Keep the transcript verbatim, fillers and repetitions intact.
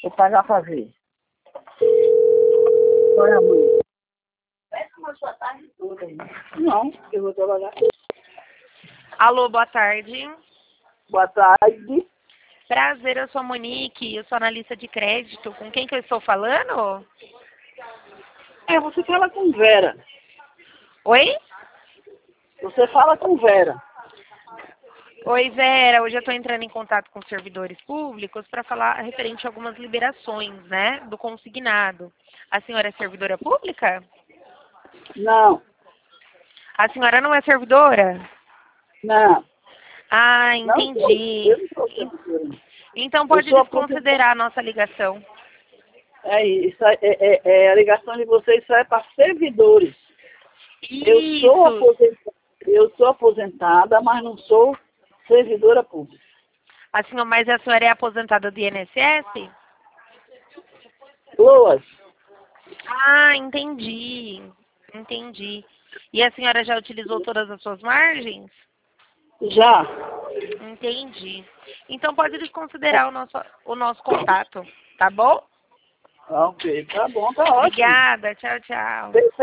eu pagar pra ver. Olha, mãe. Vai tomar sua tarde toda aí. Não, eu vou trabalhar. Alô, boa tarde. Boa tarde. Prazer, eu sou a Monique, eu sou analista de crédito. Com quem que eu estou falando? É, você fala com Vera. Oi? Você fala com Vera. Oi, Vera. Hoje eu estou entrando em contato com os servidores públicos para falar referente a algumas liberações, né, do consignado. A senhora é servidora pública? Não, A senhora não é servidora? não. Ah, Não sou. entendi. Eu não sou servidora. Então pode Eu sou desconsiderar a nossa ligação. É isso, é, é, é, a ligação de vocês só é para servidores. Eu sou, Isso. aposentada, eu sou aposentada, mas não sou servidora pública. A senhora, mas a senhora é aposentada do I N S S? Loas, Ah, entendi. Entendi. E a senhora já utilizou todas as suas margens? já. Entendi. Então pode desconsiderar o nosso, o nosso contato, tá bom? Ok, tá bom, tá ótimo. Obrigada. Tchau, tchau.